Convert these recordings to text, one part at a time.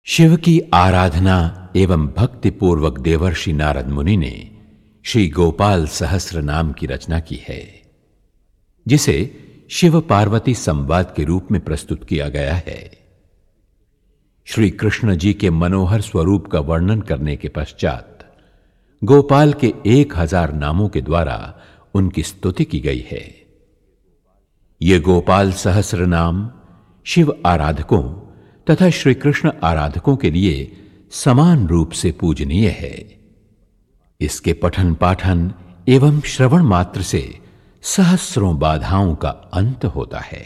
शिव की आराधना एवं भक्ति पूर्वक देवर्षि नारद मुनि ने श्री गोपाल सहस्र नाम की रचना की है, जिसे शिव पार्वती संवाद के रूप में प्रस्तुत किया गया है। श्री कृष्ण जी के मनोहर स्वरूप का वर्णन करने के पश्चात गोपाल के 1000 नामों के द्वारा उनकी स्तुति की गई है। ये गोपाल सहस्र नाम शिव आराधकों तथा श्री कृष्ण आराधकों के लिए समान रूप से पूजनीय है। इसके पठन पाठन एवं श्रवण मात्र से सहस्रों बाधाओं का अंत होता है।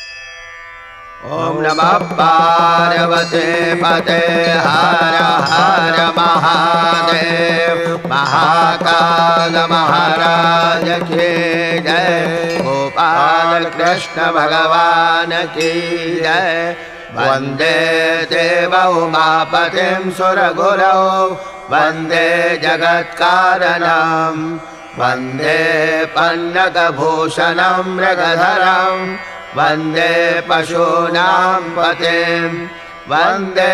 ओम नमः पार्वते पते हर हर महादेव। महाकाल महाराज की जय। गोपाल कृष्ण भगवान की जय। वंदे देव उमापतिं सुरगुरौ वंदे जगत्कारणं वंदे पन्नगभूषणं मृगधरं वंदे पशूनां पतिं वंदे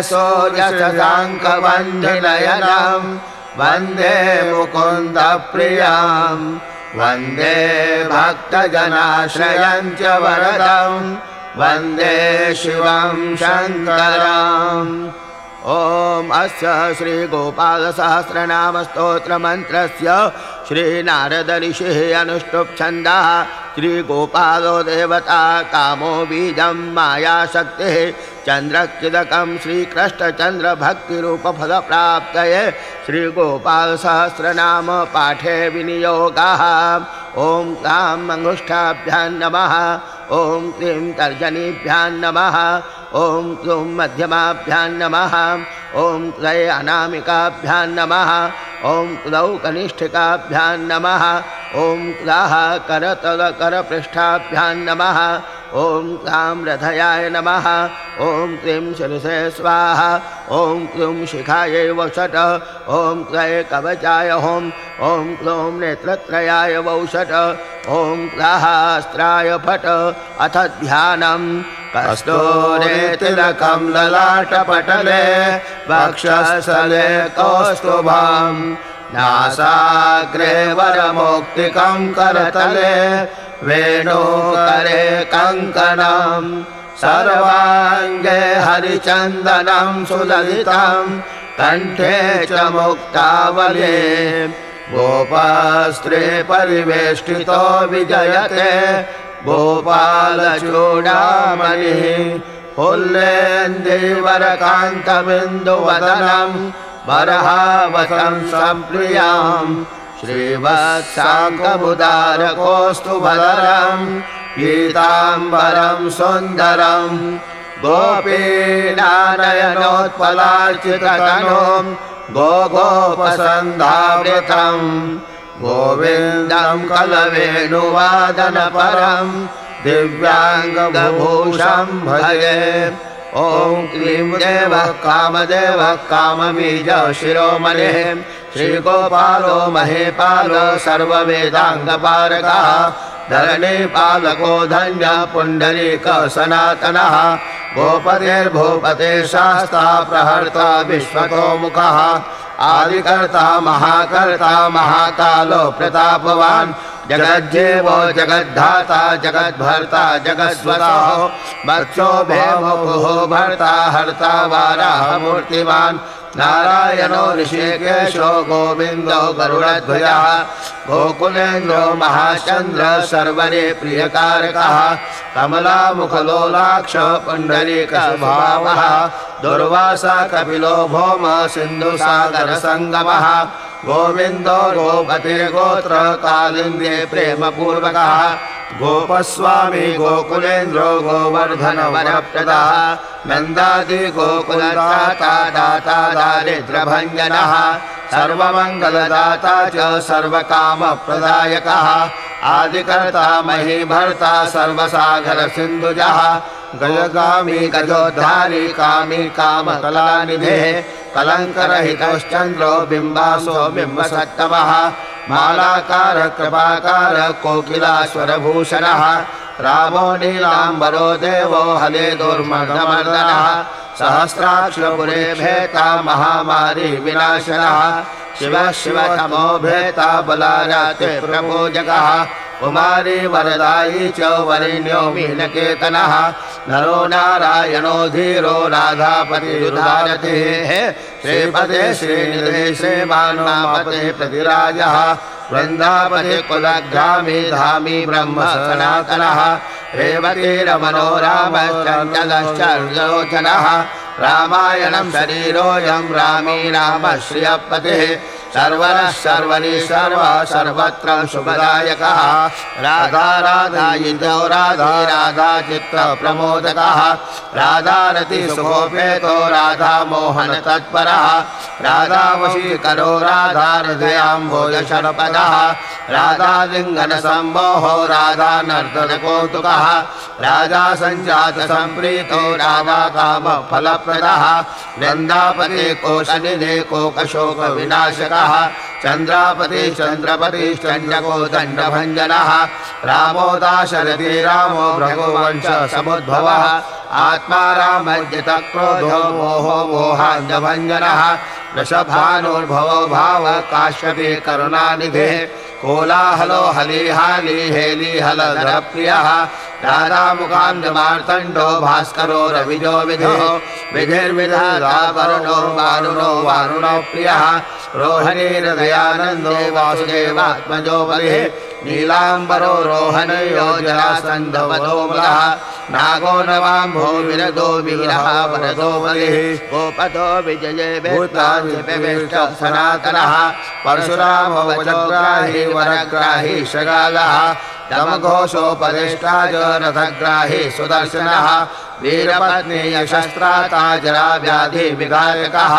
सूर्यशशाङ्कवह्निनयनं वंदे मुकुन्दप्रियं वंदे भक्तजनाश्रयं च वरदं वंदे शिवं शंकरम्। ओम अस्य श्री गोपाल सहस्रनाम स्तोत्र मंत्रस्य श्री नारद ऋषिः अनुष्टुप् छन्दः। श्री गोपालो देवता कामो बीजं माया शक्तिः चंद्रकिदकं श्री कृष्ण चंद्र भक्ति रूप फल प्राप्तये श्री गोपाल सहस्रनाम पाठे विनियोगः। ओम क्लां अंगुष्ठाभ्यां नमः। ओम क्लीं तर्जनीभ्यां नमः। ओम क्लूं मध्यमाभ्यां नमः। ओम क्लै अनामिकाभ्यां नमः। ओम क्लौ कनिष्ठिकाभ्यां नमः। ओम क्लाः करतलकरपृष्ठाभ्यां नमः। ओम क्लां रथयाय नमः। ओम क्लीं शिरसे स्वाहा। ओम क्लूं शिखायै वषट्। ओम क्लै कवचाय होम। ओम क्लूं नेत्रत्रयाय वौषट्। ओम क्लाः अस्त्राय फट्। अथ ध्यानम्। कस्तूरे तिलकं ललाटपटले वक्षस्थले कौस्तुभं नासाग्रे वरमौक्तिकं करतले वेणुकरे कङ्कणं सर्वाङ्गे हरिचन्दनं सुललितं कण्ठे च मुक्तावली गोपस्त्रे परिवेष्टितो विजयते गोपालचूडामणिः पुल्लेन्दीवरकान्तबिन्दुवदनं वरहावतं सम्प्रियां श्रीवत्साङ्कमुदारकौस्तुभधरं पीताम्बरं सुन्दरं गोपीनानयनोत्पलार्चिततनुं गोगोपसन्धावृतं गोविन्दं कलवेणुवादनपरं दिव्याङ्गभूषं भजे। ओम क्लीं देवः कामदेवः कामबीज शिरोमणिः श्रीगोपालो महेपालो सर्ववेदाङ्गपारकः धरणीपालको धन्यः पुण्डरीक सनातनः गोपतेर्भूपते शास्ता प्रहर्ता विश्वतोमुखः आदिकर्ता महाकर्ता महाकालो प्रतापवान् जगज्जेवो जगद्धाता जगद्भर्ता जगत्स्वतः वत्सो भेमो भर्ता हर्ता वाराह मूर्तिमान् नारायणो ऋषिकेशो गोविन्दो गरुडध्वजः गोकुलेन्द्रो महाचन्द्र सर्वरे प्रियकारकः कमलामुखलोलाक्ष पुण्डरीकस्वभावः दुर्वासा कपिलो भौम सिन्धुसागरसङ्गमः गोविन्दो गोपतिर्गोत्र कालिन्द्रे प्रेमपूर्वकः गोपस्वामी गोकुलेन्द्रो गोवर्धनवरप्रदः नन्दादि गोकुलदाता दाता दारिद्र्यभञ्जनः सर्वमङ्गलदाता च सर्वकामप्रदायकः आदिकर्ता महीभर्ता सर्वसागरसिन्धुजः गजगामी गजोद्धारी कामी कामकलानिधेः कलङ्करहितश्चन्द्रो बिम्बासो बिम्बसत्तमः मालाकार कृपाकार कोकिलाश्वरभूषणः रामो नीलाम्बरो देवो हले दुर्मर्दमर्दनः सहस्राक्षपुरे भेता महामारी विनाशनः शिवः शिवतमो भेता बलाराते प्रपूजकः कुमारी वरदायी च वरिण्यो मीनकेतनः नरो नारायणो धीरो राधापतिरुदारतिः श्रीपदे श्रीनिधे श्रीमानुपते प्रतिराजः वृन्दापति कुलग्रामी धामी ब्रह्म सनातनः रेवती रमणो रामश्चञ्चलश्चर्यलोचनः रामायणं शरीरोऽयं रामी राम श्रियपतिः सर्वरः सर्वरि सर्वा सर्वत्र शुभदायकः राधा राधायितो राधा राधा चित्त प्रमोदकः राधारति सुखोपेतो राधा मोहन तत्परः राधा वशीकरो राधा हृदयाम्भोज शरपदः राधा लिङ्गन सम्मोहो राधा नर्तन कौतुकः राधा सञ्जात सम्प्रीतो राधा काम फलप्रदः वृन्दापति कोशनिधे कोकशोक विनाशकः चंद्रापति चंद्रपति चंडको दंडभंजनः रामो दाशरथी रामो भृगुवंश समुद्भवः आत्मा रामज्ञत क्रोधो मोहो मोहान्धभंजनः वृषभानुर्भवो भाव काश्यपे करुणानिधे कोलाहलो हलिहाली हेलीहलधर प्रियः राधामुखान्धमार्तण्डो भास्करो रविजो विधो विधिर्विधाता वरुणो वारुणो वारुणो प्रियः रोहिणीर्दयानन्दो वासुदेवात्मजो बलिः नीलाम्बरो रोहणयो जरासन्धवदोमलः नागो नवाम्भो विरदो विरः वरदो बलिः गोपतो विजये भूतान्विष्ट सनातनः परशुरामो वज्रग्राही वरग्राही शगालः दमघोषोपदेष्टा च रथग्राही सुदर्शनः वीरपत्नी यशस्त्राता जरा व्याधि विधायकः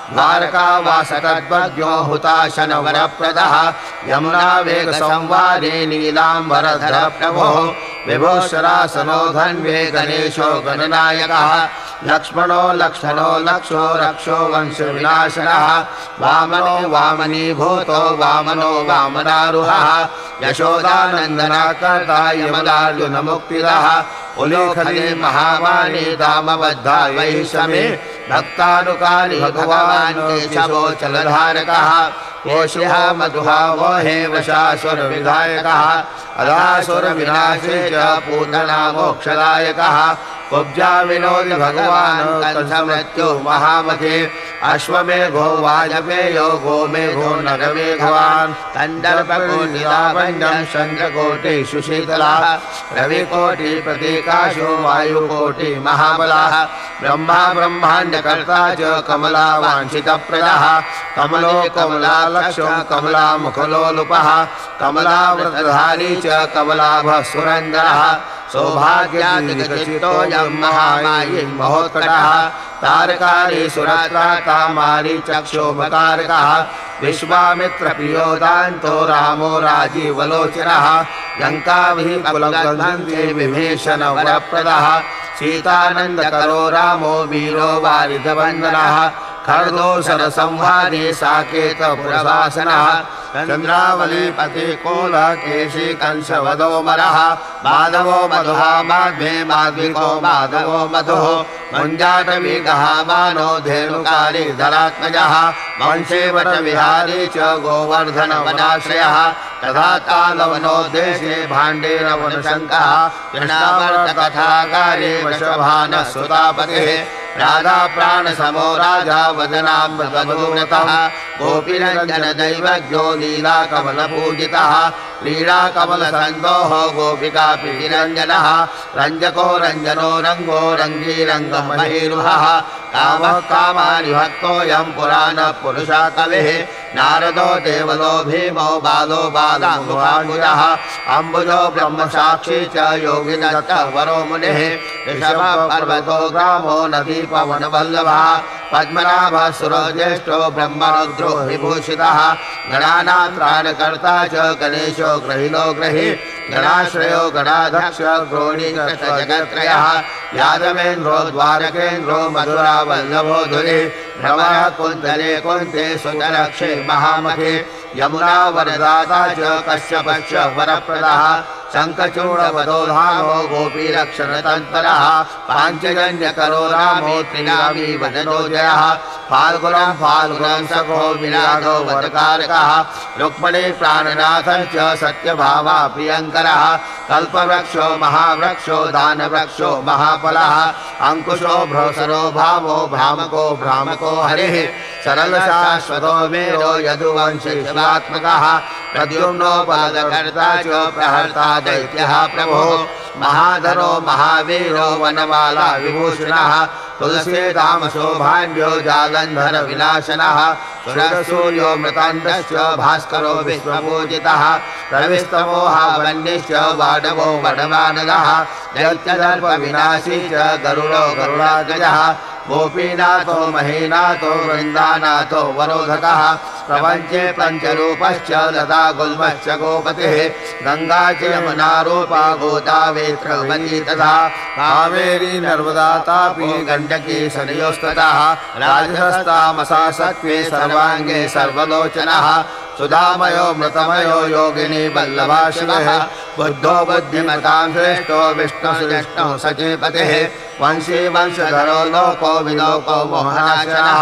द्वारकावासतद्वज्ञो हुताशन वरप्रदः यमुना वेग संवादे नीलाम्बरधर प्रभोः विभूषरासनो धन्वे गणेशो गणनायकः लक्ष्मणो लक्षणो लक्षो रक्षो वंश विनाशनः वामनो वामनीभूतो वामनो वामनारुहः यशोदानन्दना कर्ता यमदार्जुन मुक्तिदः उल्लेखने महावाणी दामबद्धा वैषमे भक्तानुकारि भगवान् केशवो चलधारकः कोशिहा मधुहा वोहे वशासुर विधायकः अदासुर विनाशे च पूतना मोक्षदायकः कुब्जा विनोदि भगवान् कंसमृत्यु महामखे अश्वमेघो वाजपेयो गोमेघो नरमेघवान् कन्दर्पकोटिलावण्यं चन्द्रकोटि सुशीतलः रविकोटि प्रतीकाशो वायुकोटि महाबलः ब्रह्मा ब्रह्माण्डकर्ता च कमला वाञ्छितप्रदः कमलो कमलालक्षो कमलामुखलोलुपः कमलाव्रतधारी च कमलाभः सुरन्दरः सौभाग्यादिगचितोऽयं महामायी महोत्कटः तारकारी सुरत्राता मारीचक्षोभकारकः विश्वामित्रप्रियोदान्तो रामो राजीवलोचनः लङ्काभिकुलगन्धे विभीषण वरप्रदः सीतानन्दकरो रामो वीरो वारिधवन्दनः खड्गोसर संहारे साकेत पुरवासनः चंद्रावलीपति कोल केशी कंसवदोमरः माधवो मधुहा माध्वे माध्विको माधवो मधुः मञ्जाटवीगः मानो धेनुकारी धरात्मजः वंशेवट विहारी च गोवर्धन वनाश्रयः तथा तालवनो देशे भाण्डेरवनशङ्कः कृष्णावर्तकथाकारे वृषभानः सुतापतिः राधा प्राण समो राजा वदनामृतमधुव्रतः गोपीरञ्जन दैवज्ञो लीला कमल पूजितः लीला कमल संदोह गोपिका प्रीतिरञ्जनः रञ्जको रञ्जनो रङ्गो रङ्गीरङ्ग महीरुहः कामः कामानि भक्तोऽयं पुराण पुरुषा कविः नारदो देवलो भीमो बालो बालाम्बुजाः अम्बुजो ब्रह्म साक्षी च योगिदत्त वरो मुनिः ऋषभः पर्वतो ग्रामो नदी पवन वल्लभः पद्मनाभः सुरज्येष्ठो ब्रह्मरुद्रो विभूषितः गणानां त्राणकर्ता च गणेशो ग्रहिलो ग्रही गणाश्रयो गणाध्यक्ष क्रोडीकृत जगत्त्रयः यादवेन्द्रो द्वारकेन्द्रो मधुरा वल्लभो धुरिः भ्रमः कुन्तले कुन्ते सुतरक्षे महामखे यमुना वरदाता च कश्यपश्च वरप्रदः शङ्खचूडवदो धामो गोपीरक्षणतत्परः पाञ्चजन्यकरो रामो त्रिनामी वदनो जयः फाल्गुनं सखो विरागो वदकारकः रुक्मिणी प्राणनाथश्च सत्यभामा प्रियङ्करः कल्पवृक्षो महावृक्षो दानवृक्षो महाफलः अंकुशो भ्रोसरो भावो भ्रामको हरिः सरलशाश्वतो वीरो यदुवंशी शिवात्मकः प्रद्युम्नो पादकर्ता च प्रहर्ता दैत्यः प्रभो महाधरो महावीरो वनमाला विभूषणः तुलसीदामशोभान्यो जालन्धर विनाशनः सूर्यो मृताण्डश्च भास्करो विश्वपूजितः रविस्तमोहावन्यश्च वाडवो वडवानरः दैत्यदर्प विनाशी च गरुडो गरुडागजः गोपीनाथो महीनाथो वृन्दानाथो वरोधकः प्रपञ्चे पञ्चरूपश्च लता गुल्मश्च गोपतिः गङ्गा च यमुना रूपा गोदावेत्रवती तथा कावेरी नर्मदा तापी गण्डकी सरयोस्ततः राजहस्तामसा सत्त्वे सर्वाङ्गे सर्वलोचनः सुधामयो मृतमयो योगिनी वल्लभा शिवः बुद्धो बुद्धिमतां श्रेष्ठो विष्णुसुरेष्ठो सचीपतिः वंशी वंशधरो लोको विलोको मोहनाशनः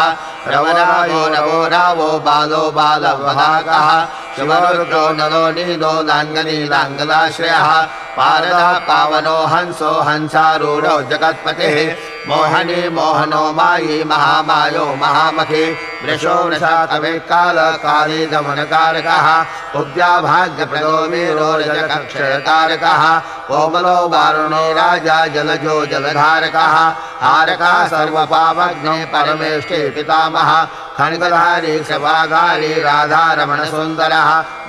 रवरायो नवो रावो बालो बालवहाकः शिवरुद्रो नरो नीलो लाङ्गनी लाङ्गलाश्रयः पारदः पावनो हंसो हंसारूढो जगत्पतिः मोहनी मोहनो मायी महामायो महामखी वृषो वृषा कवि काल काली दमनकारकः कुब्जा भाग्यप्रदो वीरो रजकक्षयकारकः कोमलो वारुणो राजा जलजो जलधारकः हारकः सर्वपावग्ने परमेष्ठे पितामहः खड्गधारी क्षवाघारी राधारमण सुन्दरः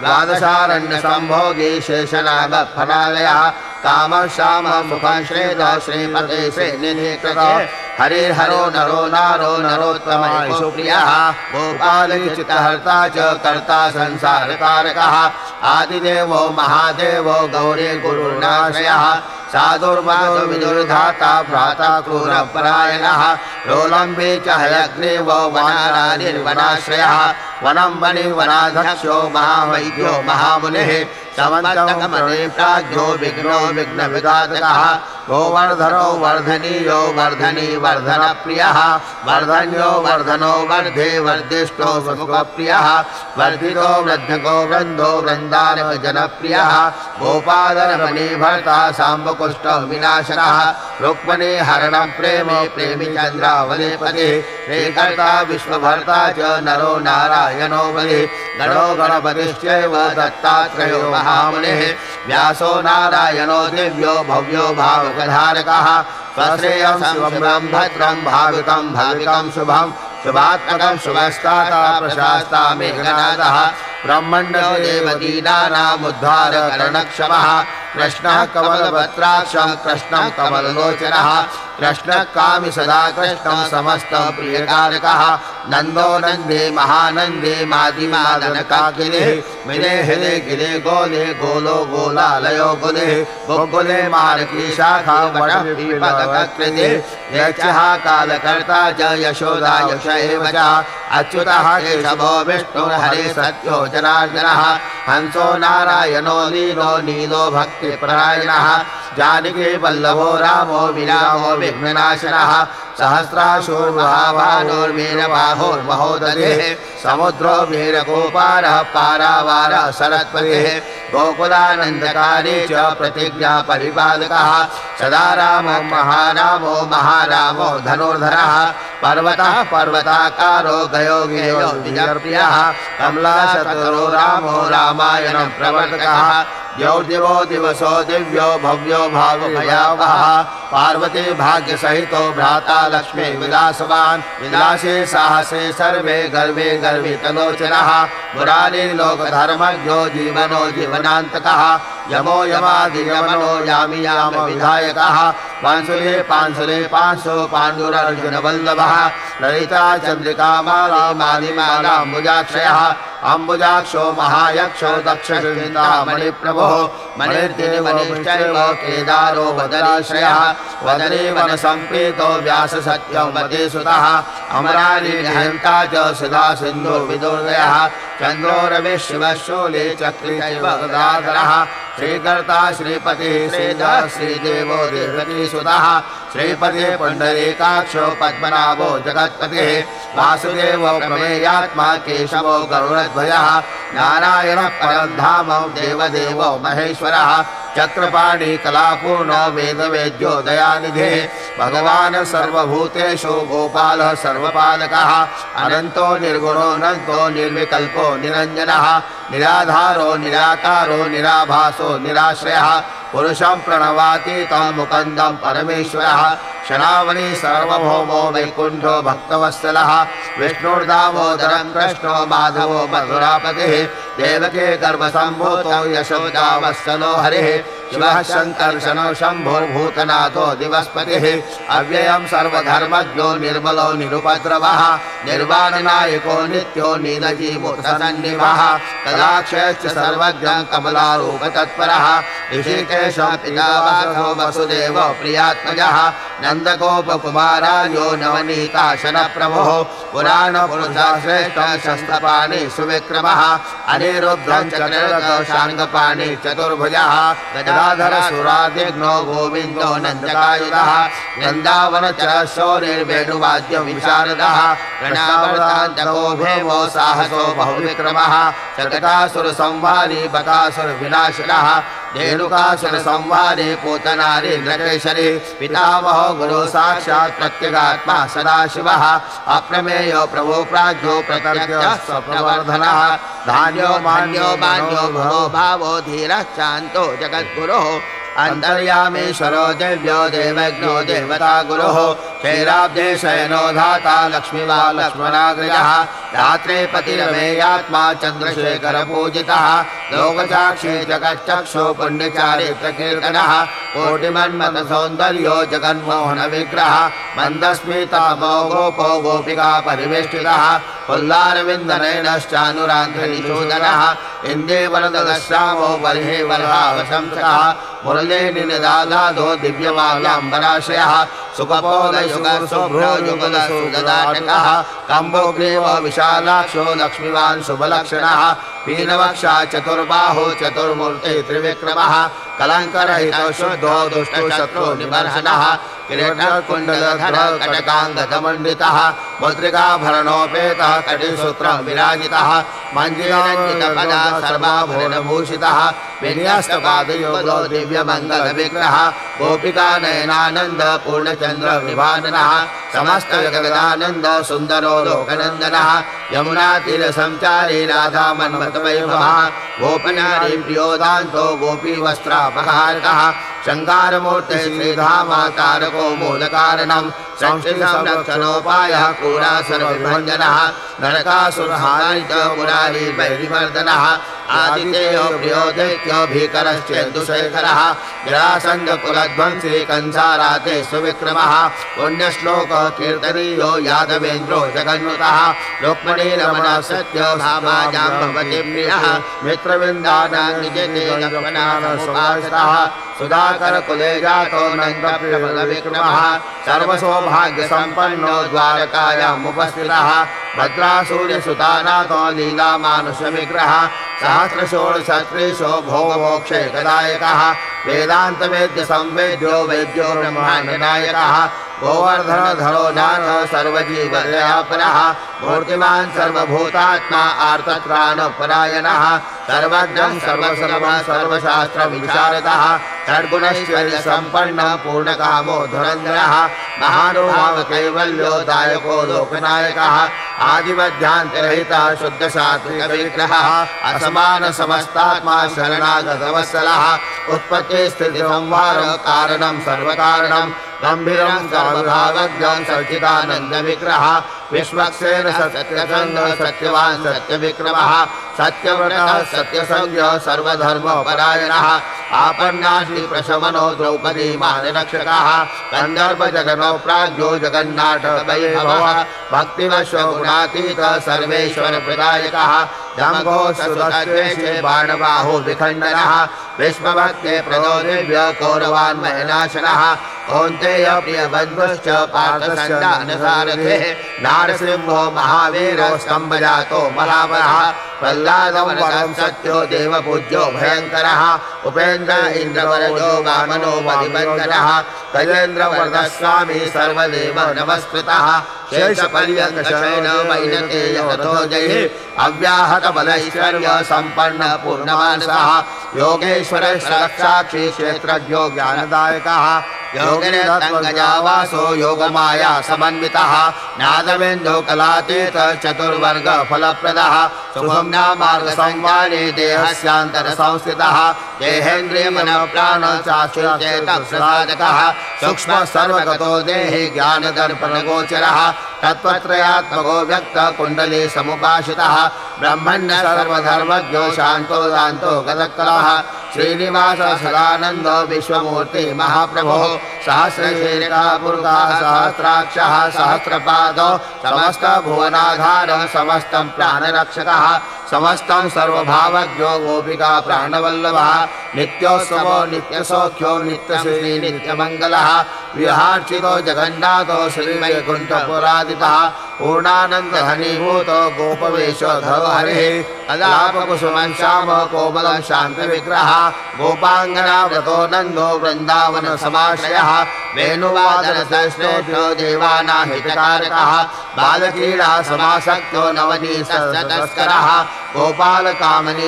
द्वादशारण्यसम्भोगी शेषनागफलालयः कामः श्यामः मुखः श्रेयः श्रीमते श्रीनिधिकृतः हरिहरो नरो नारो नरोत्तमः सुप्रियः गोपालचित्तहर्ता च कर्ता संसारकारकः आदिदेवो महादेवो गौरी गुरुर्नाशयः साधुर्वादो विदुर्धाता भ्राता क्रूरपरायणः रोलम्बे च हयग्रीवो वनारानिर्वनाश्रयः वनं वने वनाध्यक्षो महावैद्यो महामुनिः समन्तकमने प्राज्ञो विघ्नो विघ्नविघातकः गोवर्धनो वर्धनीयो वर्धनी वर्धनप्रियः वर्धन्यो वर्धनो वर्धे वर्धिष्ठो सुमुखप्रियः वर्धितो वृद्धको वृन्दो वृन्दारकजनप्रियः गोपालरमणी भर्ता साम्बकुष्ठो विनाशनः रुक्मिणी हरणं प्रेमे प्रेमी चन्द्रावलीपतिः श्रीकर्ता विश्वभर्ता च नरो नारायणो बलिः गणो गणपतिश्चैव दत्तात्रेयो महामुनिः व्यासो नारायणो दिव्यो भव्यो भावकधारकः स्वश्रेयं शिवं भद्रं भाविकं भाविकं शुभं शुभात्मकं शुभस्ताता प्रशास्ता मेघनादः ब्रह्मण्यो देवदीनानामुद्धारकरणक्षमः कृष्णः कमलपत्राक्षं कृष्णं कमललोचनः कृष्णः कामि सदा कृष्णं समस्तं प्रियकारकः नन्दो नन्दे महानन्दे मादिमादनकाकिले मिले हिले गिले गोले गोलो गोलालयो गुले गोकुले मारकी शाखा वटपीपककृते यक्षः कालकर्ता च यशोदा यश एव च अच्युतः केशवो विष्णुर्हरे सत्यो जनार्दनः हंसो नारायणो लीलो नीलो भक्तिपरायणः जानकी वल्लभो रामो विरामो विघ्ननाशनः सहस्राशूर्महाभानुर्वीरबाहुर्महोदधिः समुद्रो वीरगोपारः पारावारः सरस्वतिः गोकुलानन्दकारी च प्रतिज्ञा परिपालकः सदा रामो महारामो महारामो धनुर्धरः पर्वतः पर्वताकारो गयो गियो विजयप्रियः कमलाशतरो रामो रामायणं प्रवर्तकः द्यौर्दिवो दिवसो दिव्यो भव्यो भावभयावहः पार्वती भाग्य सहितो भ्राता लक्ष्मी विलासवान् विलासे साहसे सर्वे गर्वे गर्वितलोचनः मुरारी लोकधर्मज्ञो जीवनो जीवनान्तकः यमो यमादियमनो यामि याम विधायकः पांशुले पांशुले पांशो पाण्डुरर्जुन वल्लभः ललिता चन्द्रिका माला मालिमाला अम्बुजाक्षयः अम्बुजाक्षो महायक्षो दक्षिणचिन्तामणिप्रभुः मणिर्दिनिवनिश्चैव केदारो वदनाश्रयः वदने वनसम्प्रीतो व्याससत्यं वदेसुतः अमरारी निहन्ता च सदा सिन्धु विदुर्दयः चन्द्रो रविः शिवः शूले चक्री चैव गदाधरः श्रीकर्ता श्रीपतिः श्रीधः श्रीदेवो देवकीसुतः श्रीपतिः पुण्डरीकाक्षो पद्मनाभो जगत्पतिः वासुदेवो प्रमेयात्मा केशवो गरुडध्वजः नारायणः परधामो देवदेवो महेश्वरः चक्रपाणि कलापूर्णो वेदवेद्यो दयानिधिः भगवान् सर्वभूतेषु गोपालः सर्वपालकः अनन्तो निर्गुणोऽनन्तो निर्विकल्पो निरञ्जनः निराधारो निराकारो निराभासो निराश्रयः पुरुषं प्रणवातीतं मुकुन्दं परमेश्वरः शनावनी सार्वभौमो वैकुण्ठो भक्तवत्सलः विष्णुर्दामोदरं कृष्णो माधवो मधुरापतिः देवके गर्भसम्भूतो यशोदावत्सलो हरिः शिवः शङ्कर्षणो शम्भुर्भूतनाथो दिवस्पतिः अव्ययं सर्वधर्मज्ञो निर्मलो निरुपद्रवः निर्वाणनायको नित्यो नीलजीमुखसन्निभः कदाक्षश्च सर्वज्ञं कमलारूपतत्परः ऋषिकेशो पितामहो वसुदेवो प्रियात्मजः नन्दगोपकुमारायो नवनीताशनप्रभुः पुराणपुरुषः श्रेष्ठः शस्त्रपाणि सुविक्रमः अनिरुद्धं चक्ररथो शार्ङ्गपाणि चतुर्भुजः गदाधर सुरादिघ्नो गोविन्दो नन्दकायुधः वृन्दावनचरशौरिर्वेणुवाद्य विशारदः प्रणावर्तान्तको भीमो साहसो बहुविक्रमः शकटासुरसंहारी बकासुरविनाशनः धेनुकासुरसंहारी पूतनारी नृकेशरी पितामहो गुरु साक्षात् प्रत्यगात्मा सदाशिवः अप्रमेयो प्रभो प्राज्ञो प्रत्यक्षः स्वप्रवर्धनः धान्यो मान्यो मान्यो भवो भावो धीरः शान्तो जगद्गुरुः अन्तर्यामीश्वरो दिव्यो देवज्ञो देवता गुरुः क्षीराब्धे शयनो धाता लक्ष्मीवा लक्ष्मणाग्रजः रात्रिपतिरमेयात्मा चन्द्रशेखरपूजितः लोकसाक्षी जगच्चक्षो पुण्यचारित्रकीर्तनः कोटिमन्मथसौन्दर्यो जगन्मोहनविग्रहः मन्दस्मिता गोपो गोपिका परिवेष्टितः पुल्लारविन्दनयनश्चानुरान्ध्रनिषूदनः इन्दीवरदश्यामो बर्हि वरहावशंसकः मुरलीनिदालादो दिव्यमाल्याम्बराशयः सुखपोदयुगसुभ्रोयुगलसुददाटकः कम्बोग्रीवो विशालाक्षो लक्ष्मीवान् शुभलक्षणः पीनवक्षा चतुर्बाहो चतुर्मूर्ति त्रिविक्रमः कलङ्करहितो शुद्धो दुष्टो शत्रु निवर्षणः किरीटकुण्डलधर कटकाङ्गदमण्डितः मुद्रिकाभरणोपेतः कटिसूत्रं विराजितः मञ्जीरञ्जितपदा सर्वाभरणभूषितः विन्यस्तपादयुगलो दिव्यमङ्गलविग्रहः गोपिकानयनानन्द पूर्णचन्द्र विभाननः समस्तजगदानन्द सुन्दरो लोकनन्दनः यमुनातीरसञ्चारी राधामन्मथवैभवः गोपनारी प्रियोदान्तो गोपीवस्त्रापहारकः शङ्कारमूर्ते श्रीधामातारको मूलकारणं संरक्षणोपायः क्रूरासुरविभञ्जनः नरकासुरहारी च मुरारी वैरिवर्धनः आदितेयो प्रियो दैत्यो भीकरश्चेन्दुशेखरः जरासन्धकुलध्वंसी कंसाराते सुविक्रमः पुण्यश्लोकः कीर्तनीयो यादवेन्द्रो जगन्नुतः रुक्मिणीरमणः सत्यो भामाजाम्बवती प्रियः मित्रविन्दानानिजते लक्ष्मणः सुधाकर कुले जातो नन्दप्रबलविक्रमः सर्वसौभाग्यसम्पन्नो द्वारकायाम् उपस्थितः भद्रासूर्यसुतानाथो लीलामानुषविग्रहः सहस्रषोडशत्रिशो भोगमोक्षैकदायकः वेदान्तवेद्यसंवेद्यो वेद्यो ब्रह्माण्डनायकः गोवर्धनधरो नाथ सर्वजीवदयापरः मूर्तिमान् सर्वभूतात्मा आर्तत्राणपरायणः सर्वज्ञं सर्वसर्वः सर्वशास्त्रविशारदः षड्गुणैश्वर्यसम्पन्नः पूर्णकामो धुरन्धरः महानुभाव कैवल्योदायको लोकनायकः आदिमध्यान्तरहितः शुद्धसात्विकविग्रहः असमानसमस्तात्मा शरणागतवत्सलः उत्पत्तिस्थितिसंहारः कारणं सर्वकारणं गम्भीरं सर्वभावज्ञं सच्चिदानन्दविग्रहः विश्वक्सेन सत्यसन्धः सत्यवान् सत्यविक्रमः सत्यव्रतः सत्यसंज्ञः सर्वधर्मपरायणः आपन्नास्ति प्रशमनो द्रौपदी मानरक्षकः गन्धर्वजगनो प्राज्ञो जगन्नाटवैभवः भक्तिवश्वगुणातीतः सर्वेश्वरप्रदायकः दम्भोऽसुरद्वेषे बाणबाहो विखण्डनः विश्वभक्ते प्रदो दिव्य कौरवान्मयनाशनः कौन्तेय प्रियबन्धुश्च पार्थसन्धानसारथिः नारसिंहो महावीरो स्तम्भजातो महाबलः प्रह्लादो वरदं सत्यो देवपूज्यो भयङ्करः उपेन्द्र इन्द्रवरजो वामनो मदिवन्दनः गजेन्द्रवरदस्वामी सर्वदेव नमस्कृतः शेषपर्यङ्कशयन वैनतेयहतो जयः अव्याहतबलैश्वर्य सम्पन्न पूर्णमानसः योगेश्वर रक्षाक्षी क्षेत्रज्ञो ज्ञानदायकः योगिनिरतङ्गजावासो योगमाया समन्वितः नादवेन्दो कलातीत चतुर्वर्ग फलप्रदः सुगम्ना मार्ग संवाने देहस्यान्तर संस्थितः देहेन्द्रिय मन प्राण चाक्षुचेत प्रसादकः सूक्ष्म सर्वगतो देहि ज्ञान दर्पण गोचरः तत्त्वत्रयात्मको व्यक्त कुण्डली समुपाशितः ब्रह्मण्य सर्वधर्मज्ञो शान्तो दान्तो गदक्कलः श्रीनिवास सदानन्दो विश्वमूर्ति महाप्रभो सहस्रशीर्षपुरुषः सहस्राक्षः सहस्रपादो समस्त भुवनाधारः समस्तं प्राणरक्षकः समस्तं सर्वभावज्ञो गोपिका प्राणवल्लभः नित्योत्सवो नित्यसौख्यो नित्यश्री नित्यमङ्गलः विहार्चितो जगन्नाथो श्रीवैकुण्ठपुरादितः पूर्णानन्द घनीभूतो गोपवेशधरो हरिः कलापकुसुमं श्याम कोमलं शान्तविग्रहः गोपाङ्गनाव्रतो नन्दो वृन्दावन समाश्रयः वेणुवादनश्रेष्ठो देवानाहितकारकः बालक्रीडा समासक्तो नवनीतस्करः गोपालकामनी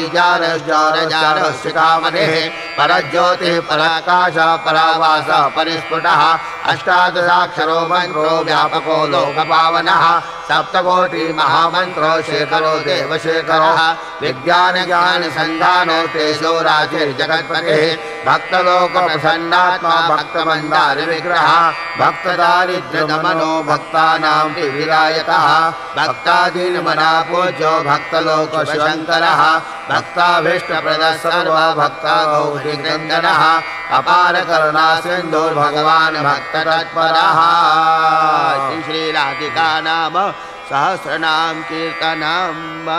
जारश्चारजारश्चिकामणिः परज्योतिः पराकाश परावास परिस्फुटः अष्टादशाक्षरो मन्त्रो व्यापको लोकपावनः सप्तकोटि महामन्त्रो शेखरो देवशेखरः विज्ञान ज्ञान संधानो तेजो राजिर्जगत्पतिः भक्तलोकप्रसन्नात्मा भक्तमन्दार विग्रहः भक्तदारिद्र्यदमनो भक्तानां विविधायकः भक्तादीनमना पूज्यो भक्तलोकशङ्करः भक्ताभीष्टप्रदः सर्वभक्तगौरीक्रन्दनः अपार करुणा सिन्धु भगवान् भक्ततत्परः श्रीराधिका नाम सहस्रनाम कीर्तनम्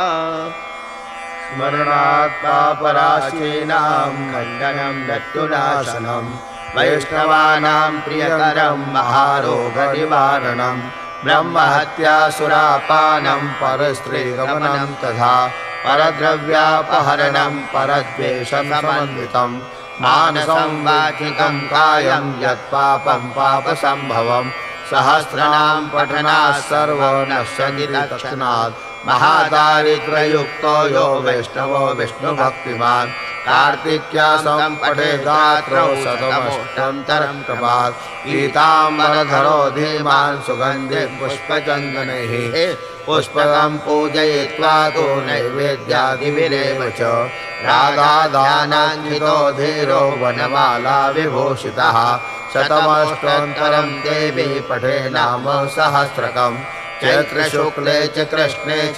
स्मरणात् पापराशीनां खण्डनं मृत्युनाशनं वैष्णवानां प्रियकरं महारोगनिवारणं ब्रह्महत्यासुरापानं परस्त्रीगमनं तथा परद्रव्यापहरणं परद्वेषसमन्वितं मानसं वाचिकं कायं यत्पापं पापसम्भवं सहस्रनाम पठनात् सर्वो नश्यति तत्क्षणात् महादारिद्र्ययुक्तो यो वैष्णवो विष्णुभक्तिमान् कार्तिक्यासं पठे गात्रौ शतमष्टोत्तरं कृपात् पीताम्बरधरो धीमान् सुगन्धिं पुष्पचन्दनैः पुष्पकं पूजयित्वा तु नैवेद्यादिभिरेव च रागादानान्वितो धीरो वनमाला विभूषितः शतमष्टोत्तरं देवी पठे नाम सहस्रकम् चैत्रशुक्ले च कृष्णे च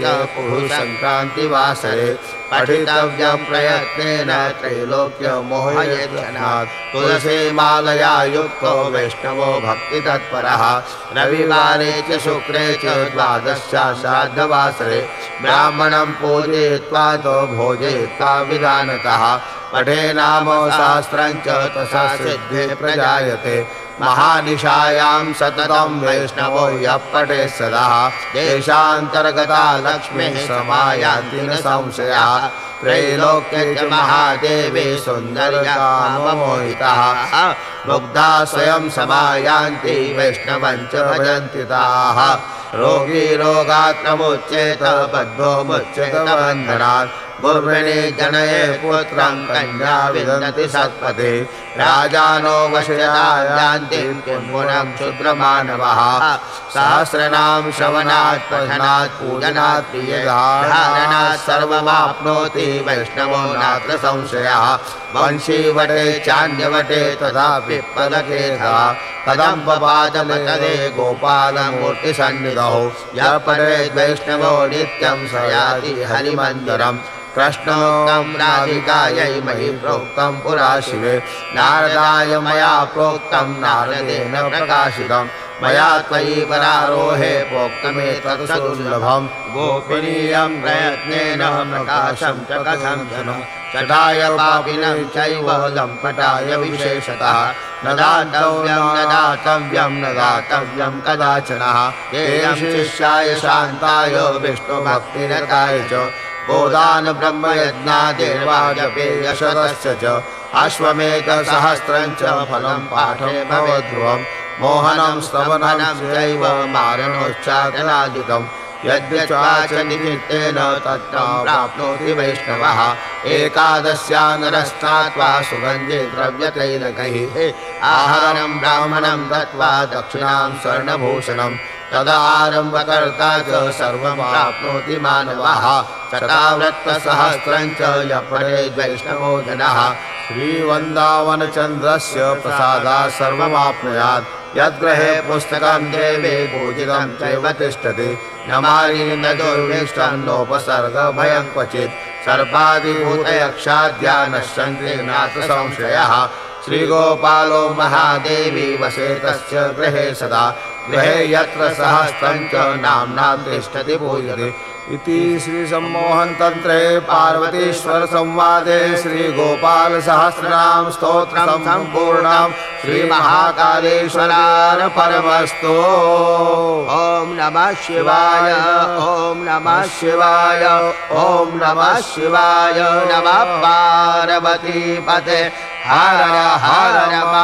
पुरुषसङ्क्रान्तिवासरे पठितव्यं प्रयत्नेन त्रैलोक्यमोहयेत् तुलसीमालया युक्तो वैष्णवो भक्तितत्परः रविवारे च शुक्रे च द्वादशाश्राद्धवासरे ब्राह्मणं पूजयित्वा तो भोजयित्वा विधानतः पठे नाम सहस्रं च तथा सिद्धे प्रजायते महानिशायां सततं वैष्णवो यः पठे सदा देशान्तर्गता लक्ष्मीः समायान्ति न संशयः त्रैलोक्ये च महादेवी सुन्दर्यामोहितः मुग्धा स्वयं समायान्ति वैष्णवं च भजन्ति ताः रोगी रोगात् प्रमुच्येत बद्धो मुच्येत बन्धनात् गुर्विणी जनये पुत्रं कन्या विदन्ति सत्पथे राजानो वशयान्ति किंपुनं क्षुद्रमानवः सहस्रनाम श्रवणात् पठनात् पूजनात् प्रियधारणात् सर्वमाप्नोति वैष्णवो नात्र संशयः वंशीवटे चान्यवटे तथा पिप्पलकेधा कदम्बपादमतले गोपालमूर्तिसन्निधौ यः पठेत् वैष्णवो नित्यं स याति हरिमन्दिरम् कृष्णोक्तं राधिकायै मयि प्रोक्तं पुरा शिवे नारदाय मया प्रोक्तं नारदेन प्रकाशितं मया त्वयि परारोहे प्रोक्तमेतत् सुदुर्लभम् गोपिनीयं प्रयत्नेन प्रकाशं च कथं जनं चटाय पापिनं चैव लम्पटाय विशेषतः न दातव्यं कदाचनः येयं शिष्याय शान्ताय विष्णुभक्तिरताय च गोदान ब्रह्मयज्ञादेवाजपेयशतस्य च अश्वमेधसहस्रं च फलं पाठे भवध्रुवम् मोहनं स्तवनं चैव मारणोच्चाटनादिकम् यद्यच्वाचनिमित्तेन तत्तं प्राप्नोति वैष्णवः एकादश्या नरस्नात्वा सुगन्धे द्रव्यतैलकैः आहारं ब्राह्मणं दत्त्वा दक्षिणां स्वर्णभूषणं तदारम्भकर्ता च सर्वं प्राप्नोति मानवः शताव्रतसहस्रं च यपठेद् वैष्णवो जनः श्रीवृन्दावनचन्द्रस्य प्रसादात् सर्वमाप्नुयात् यद्गृहे पुस्तकं देवे पूजितं चैव तिष्ठति न मारी न दुर्विष्टं नोपसर्गभयं क्वचित् सर्पादिभूतयक्षाद्या नश्यन्ति नात्र संशयः श्रीगोपालो महादेवी वसे तस्य गृहे सदा गृहे यत्र सहस्रं च नाम्ना तिष्ठति पूज्यते इति श्रीसम्मोहन तंत्रे पार्वतीश्वर संवादे श्रीगोपाल सहस्रनाम स्तोत्रं संपूर्णं श्रीमहाकालेश्वरार्पणमस्तु। ओम नमः शिवाय ओम नमः शिवाय ओम नमः शिवाय नमः पार्वती पते हर हर